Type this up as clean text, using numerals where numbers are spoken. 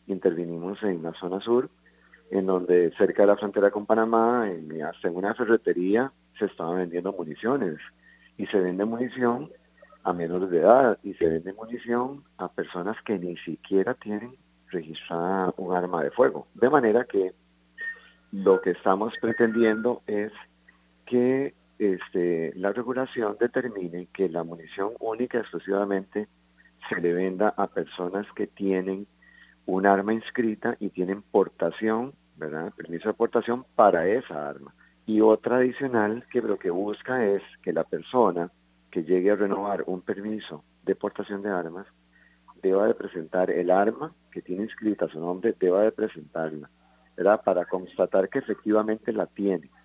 intervinimos en la zona sur, en donde cerca de la frontera con Panamá, hasta en una ferretería, se estaban vendiendo municiones. Y se vende munición a menores de edad y se vende munición a personas que ni siquiera tienen registrada un arma de fuego. De manera que lo que estamos pretendiendo es que la regulación determine que la munición única exclusivamente se le venda a personas que tienen un arma inscrita y tienen portación, ¿verdad? Permiso de portación para esa arma. Y otra adicional que lo que busca es que la persona que llegue a renovar un permiso de portación de armas deba de presentar el arma que tiene inscrita a su nombre, deba de presentarla, ¿verdad? Para constatar que efectivamente la tiene.